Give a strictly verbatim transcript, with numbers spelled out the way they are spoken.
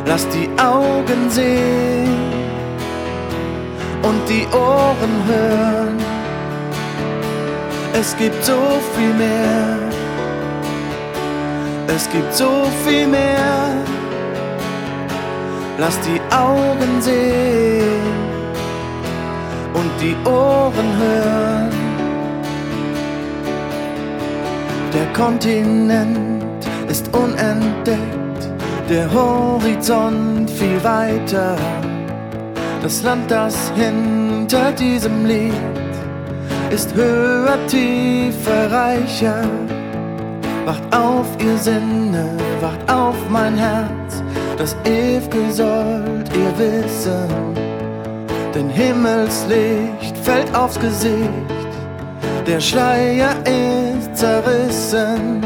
Lass die Augen sehen und die Ohren hören. Es gibt so viel mehr. Es gibt so viel mehr. Lass die Augen sehen und die Ohren hören. Der Kontinent ist unentdeckt, der Horizont viel weiter. Das Land, das hinter diesem liegt, ist höher, tiefer, reicher. Wacht auf, ihr Sinne, wacht auf, mein Herz, das Ew'ge sollt ihr wissen. Denn Himmelslicht fällt aufs Gesicht, der Schleier ist zerrissen.